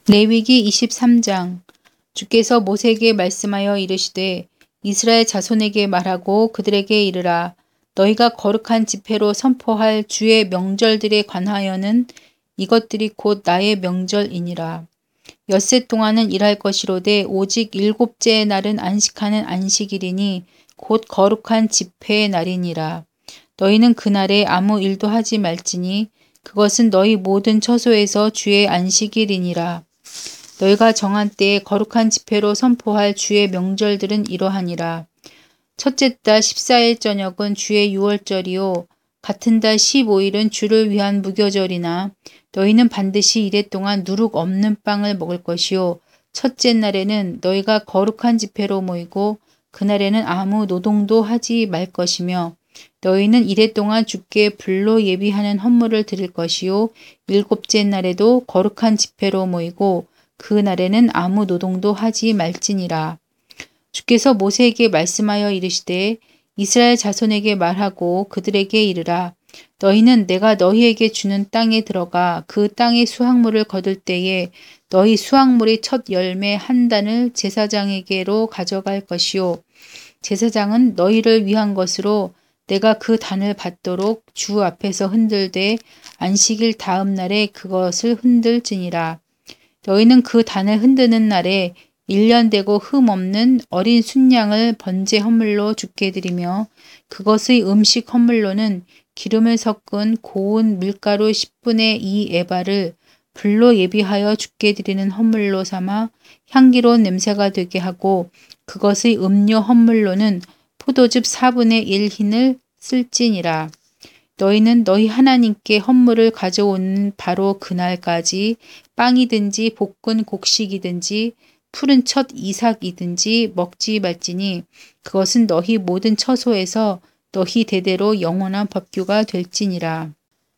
레위기 23장. 주께서 모세에게 말씀하여 이르시되 이스라엘 자손에게 말하고 그들에게 이르라. 너희가 거룩한 집회로 선포할 주의 명절들에 관하여는 이것들이 곧 나의 명절이니라. 엿새 동안은 일할 것이로되 오직 일곱째의 날은 안식하는 안식일이니 곧 거룩한 집회의 날이니라. 너희는 그날에 아무 일도 하지 말지니 그것은 너희 모든 처소에서 주의 안식일이니라. 너희가 정한 때에 거룩한 집회로 선포할 주의 명절들은 이러하니라. 첫째 달 14일 저녁은 주의 유월절이요 같은 달 15일은 주를 위한 무교절이나 너희는 반드시 이래 동안 누룩 없는 빵을 먹을 것이요 첫째 날에는 너희가 거룩한 집회로 모이고 그날에는 아무 노동도 하지 말 것이며 너희는 이래 동안 주께 불로 예비하는 헌물을 드릴 것이요 일곱째 날에도 거룩한 집회로 모이고 그 날에는 아무 노동도 하지 말지니라. 주께서 모세에게 말씀하여 이르시되 이스라엘 자손에게 말하고 그들에게 이르라. 너희는 내가 너희에게 주는 땅에 들어가 그 땅의 수확물을 거둘 때에 너희 수확물의 첫 열매 한 단을 제사장에게로 가져갈 것이요. 제사장은 너희를 위한 것으로 내가 그 단을 받도록 주 앞에서 흔들되 안식일 다음 날에 그것을 흔들지니라. 너희는 그 단을 흔드는 날에 1년 되고 흠 없는 어린 순양을 번제 헌물로 주께 드리며 그것의 음식 헌물로는 기름을 섞은 고운 밀가루 10분의 2 에바를 불로 예비하여 주께 드리는 헌물로 삼아 향기로운 냄새가 되게 하고 그것의 음료 헌물로는 포도즙 4분의 1 흰을 쓸지니라. 너희는 너희 하나님께 헌물을 가져오는 바로 그날까지 빵이든지 볶은 곡식이든지 푸른 첫 이삭이든지 먹지 말지니 그것은 너희 모든 처소에서 너희 대대로 영원한 법규가 될지니라.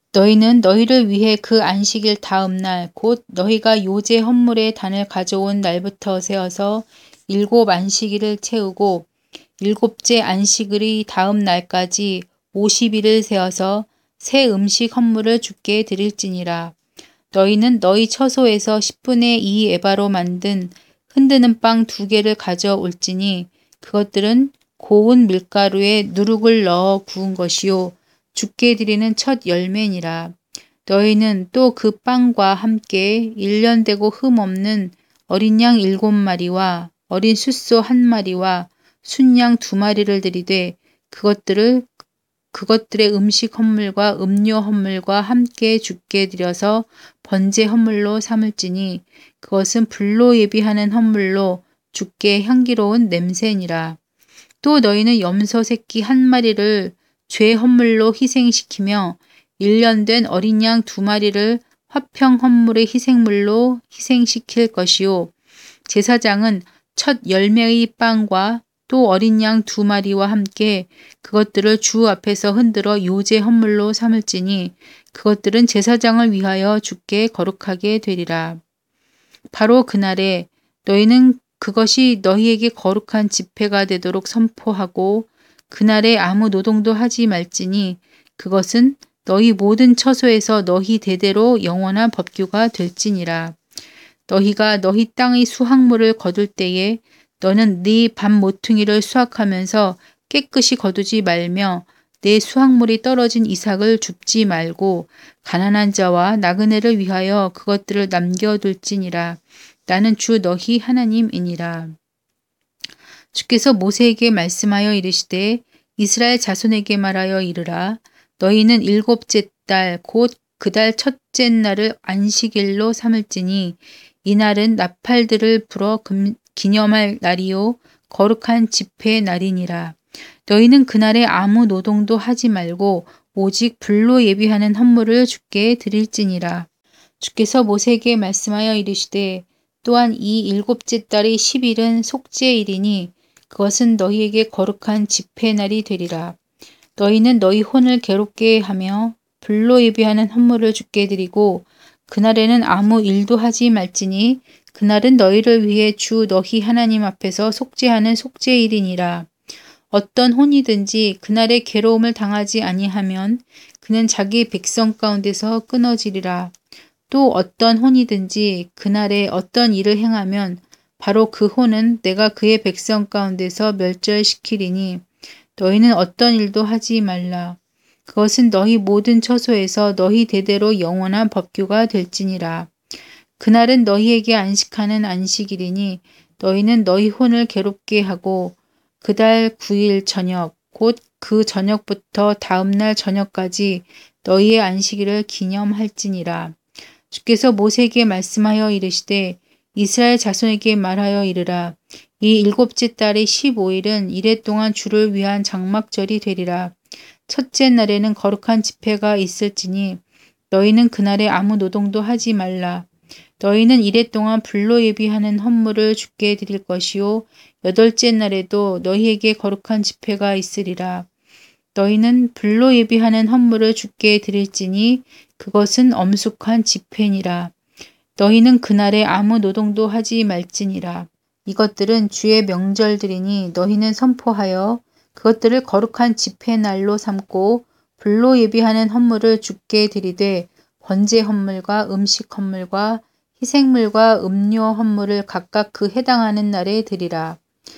너희는 너희를 위해 그 안식일 다음 날 곧 너희가 요제 헌물의 단을 가져온 날부터 세어서 7 안식일을 채우고 일곱째 안식일의 다음 날까지 50일을 세어서 새 음식 헌물을 주께 드릴지니라. 너희는 너희 처소에서 10분의 2 에바로 만든 흔드는 빵 2개를 가져올지니 그것들은 고운 밀가루에 누룩을 넣어 구운 것이요 주께 드리는 첫 열매니라. 너희는 또 그 빵과 함께 1년 되고 흠 없는 어린 양 7마리와 어린 숫소 1마리와 순양 2마리를 드리되 그것들의 음식 헌물과 음료 헌물과 함께 주께 드려서 번제 헌물로 삼을지니 그것은 불로 예비하는 헌물로 주께 향기로운 냄새니라. 또 너희는 염소 새끼 1마리를 죄 헌물로 희생시키며 1년 된 어린 양 2마리를 화평 헌물의 희생물로 희생시킬 것이요 제사장은 첫 열매의 빵과 또 어린 양 2마리와 함께 그것들을 주 앞에서 흔들어 요제 헌물로 삼을지니 그것들은 제사장을 위하여 주께 거룩하게 되리라. 바로 그날에 너희는 그것이 너희에게 거룩한 집회가 되도록 선포하고 그날에 아무 노동도 하지 말지니 그것은 너희 모든 처소에서 너희 대대로 영원한 법규가 될지니라. 너희가 너희 땅의 수확물을 거둘 때에 너는 네 밥 모퉁이를 수확하면서 깨끗이 거두지 말며 내 수확물이 떨어진 이삭을 줍지 말고 가난한 자와 나그네를 위하여 그것들을 남겨둘지니라. 나는 주 너희 하나님이니라. 주께서 모세에게 말씀하여 이르시되 이스라엘 자손에게 말하여 이르라. 너희는 일곱째 달 곧 그 달 첫째 날을 안식일로 삼을지니 이날은 나팔들을 불어 기념할 날이요 거룩한 집회의 날이니라. 너희는 그날에 아무 노동도 하지 말고 오직 불로 예비하는 헌물을 주께 드릴지니라. 주께서 모세에게 말씀하여 이르시되 또한 이 일곱째 달의 10일은 속죄일이니 그것은 너희에게 거룩한 집회의 날이 되리라. 너희는 너희 혼을 괴롭게 하며 불로 예비하는 헌물을 주께 드리고 그날에는 아무 일도 하지 말지니 그날은 너희를 위해 주 너희 하나님 앞에서 속죄하는 속죄일이니라. 어떤 혼이든지 그날에 괴로움을 당하지 아니하면 그는 자기 백성 가운데서 끊어지리라. 또 어떤 혼이든지 그날에 어떤 일을 행하면 바로 그 혼은 내가 그의 백성 가운데서 멸절시키리니 너희는 어떤 일도 하지 말라. 그것은 너희 모든 처소에서 너희 대대로 영원한 법규가 될지니라. 그날은 너희에게 안식하는 안식일이니 너희는 너희 혼을 괴롭게 하고 그달 9일 저녁 곧 그 저녁부터 다음날 저녁까지 너희의 안식일을 기념할지니라. 주께서 모세에게 말씀하여 이르시되 이스라엘 자손에게 말하여 이르라. 이 일곱째 달의 15일은 이래 동안 주를 위한 장막절이 되리라. 첫째 날에는 거룩한 집회가 있을지니 너희는 그날에 아무 노동도 하지 말라. 너희는 이래 동안 불로 예비하는 헌물을 주께 드릴 것이요 여덟째 날에도 너희에게 거룩한 집회가 있으리라. 너희는 불로 예비하는 헌물을 주께 드릴지니 그것은 엄숙한 집회니라. 너희는 그날에 아무 노동도 하지 말지니라. 이것들은 주의 명절들이니 너희는 선포하여 그것들을 거룩한 집회날로 삼고 불로 예비하는 헌물을 주께 드리되 번제 헌물과 음식 헌물과 희생물과 음료 헌물을 각각 그 해당하는 날에 드리라.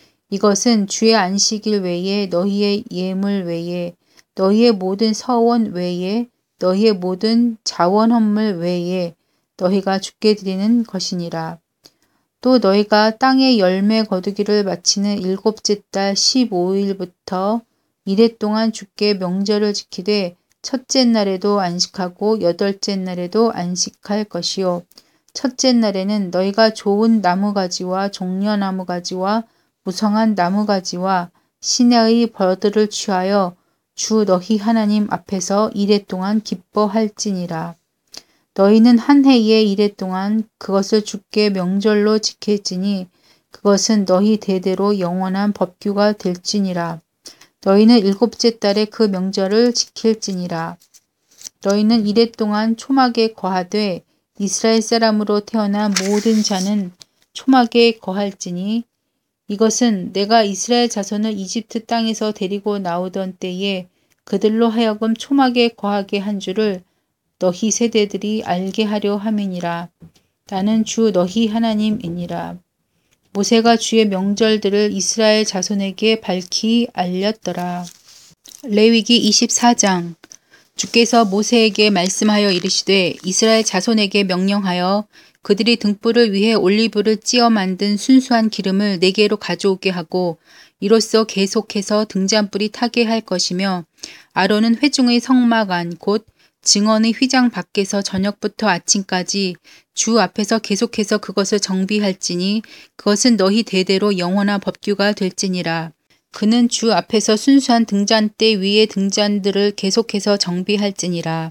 이것은 주의 안식일 외에 너희의 예물 외에 너희의 모든 서원 외에 너희의 모든 자원 헌물 외에 너희가 주께 드리는 것이니라. 또 너희가 땅의 열매 거두기를 마치는 일곱째 달 15일부터 이래 동안 주께 명절을 지키되 첫째 날에도 안식하고 여덟째 날에도 안식할 것이요. 첫째 날에는 너희가 좋은 나무가지와 종려나무가지와 무성한 나무가지와 시내의 벌들을 취하여 주 너희 하나님 앞에서 이래 동안 기뻐할지니라. 너희는 한 해에 이래 동안 그것을 주께 명절로 지킬지니 그것은 너희 대대로 영원한 법규가 될지니라. 너희는 일곱째 달에 그 명절을 지킬지니라. 너희는 이래 동안 초막에 거하되 이스라엘 사람으로 태어난 모든 자는 초막에 거할지니 이것은 내가 이스라엘 자손을 이집트 땅에서 데리고 나오던 때에 그들로 하여금 초막에 거하게 한 줄을 너희 세대들이 알게 하려 함이니라. 나는 주 너희 하나님이니라. 모세가 주의 명절들을 이스라엘 자손에게 밝히 알렸더라. 레위기 24장. 주께서 모세에게 말씀하여 이르시되 이스라엘 자손에게 명령하여 그들이 등불을 위해 올리브를 찌어 만든 순수한 기름을 4개로 가져오게 하고 이로써 계속해서 등잔불이 타게 할 것이며 아론은 회중의 성막 안 곧 증언의 휘장 밖에서 저녁부터 아침까지 주 앞에서 계속해서 그것을 정비할지니 그것은 너희 대대로 영원한 법규가 될지니라. 그는 주 앞에서 순수한 등잔대 위의 등잔들을 계속해서 정비할지니라.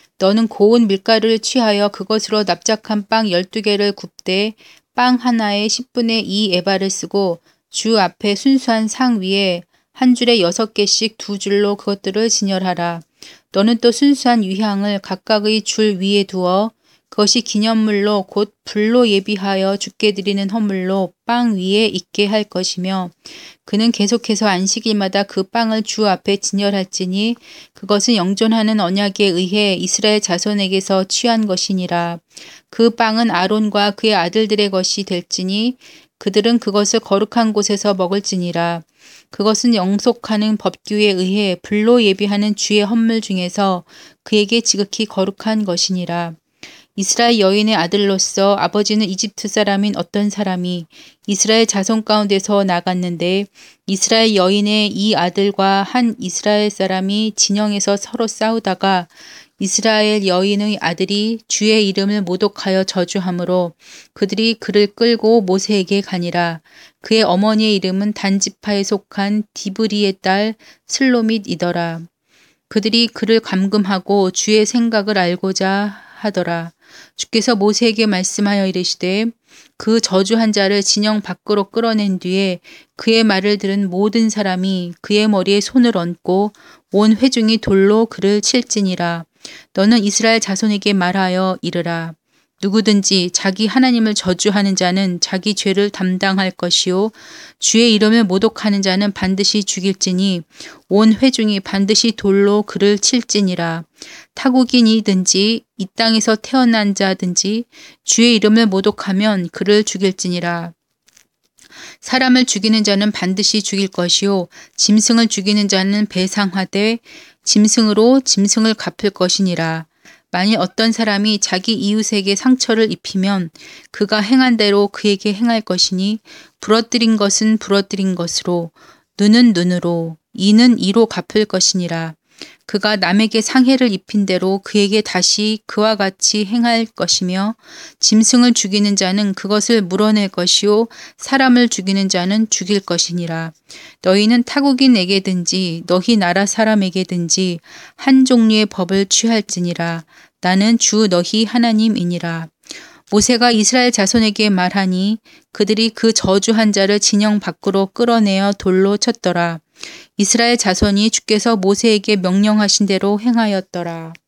너는 고운 밀가루를 취하여 그것으로 납작한 빵 12개를 굽되 빵 하나에 10분의 2 에바를 쓰고 주 앞에 순수한 상 위에 한 줄에 6개씩 2줄로 그것들을 진열하라. 너는 또 순수한 유향을 각각의 줄 위에 두어 그것이 기념물로 곧 불로 예비하여 주께 드리는 헌물로 빵 위에 있게 할 것이며 그는 계속해서 안식일마다 그 빵을 주 앞에 진열할지니 그것은 영존하는 언약에 의해 이스라엘 자손에게서 취한 것이니라. 그 빵은 아론과 그의 아들들의 것이 될지니 그들은 그것을 거룩한 곳에서 먹을지니라. 그것은 영속하는 법규에 의해 불로 예비하는 주의 헌물 중에서 그에게 지극히 거룩한 것이니라. 이스라엘 여인의 아들로서 아버지는 이집트 사람인 어떤 사람이 이스라엘 자손 가운데서 나갔는데 이스라엘 여인의 이 아들과 한 이스라엘 사람이 진영에서 서로 싸우다가 이스라엘 여인의 아들이 주의 이름을 모독하여 저주하므로 그들이 그를 끌고 모세에게 가니라. 그의 어머니의 이름은 단지파에 속한 디브리의 딸 슬로밋이더라. 그들이 그를 감금하고 주의 생각을 알고자 하더라. 주께서 모세에게 말씀하여 이르시되 그 저주한 자를 진영 밖으로 끌어낸 뒤에 그의 말을 들은 모든 사람이 그의 머리에 손을 얹고 온 회중이 돌로 그를 칠지니라. 너는 이스라엘 자손에게 말하여 이르라. 누구든지 자기 하나님을 저주하는 자는 자기 죄를 담당할 것이요 주의 이름을 모독하는 자는 반드시 죽일지니 온 회중이 반드시 돌로 그를 칠지니라. 타국인이든지 이 땅에서 태어난 자든지 주의 이름을 모독하면 그를 죽일지니라. 사람을 죽이는 자는 반드시 죽일 것이요 짐승을 죽이는 자는 배상하되 짐승으로 짐승을 갚을 것이니라. 만일 어떤 사람이 자기 이웃에게 상처를 입히면 그가 행한 대로 그에게 행할 것이니 부러뜨린 것은 부러뜨린 것으로 눈은 눈으로 이는 이로 갚을 것이니라. 그가 남에게 상해를 입힌 대로 그에게 다시 그와 같이 행할 것이며 짐승을 죽이는 자는 그것을 물어낼 것이요 사람을 죽이는 자는 죽일 것이니라. 너희는 타국인에게든지 너희 나라 사람에게든지 한 종류의 법을 취할지니라. 나는 주 너희 하나님이니라. 모세가 이스라엘 자손에게 말하니 그들이 그 저주한 자를 진영 밖으로 끌어내어 돌로 쳤더라. 이스라엘 자손이 주께서 모세에게 명령하신 대로 행하였더라.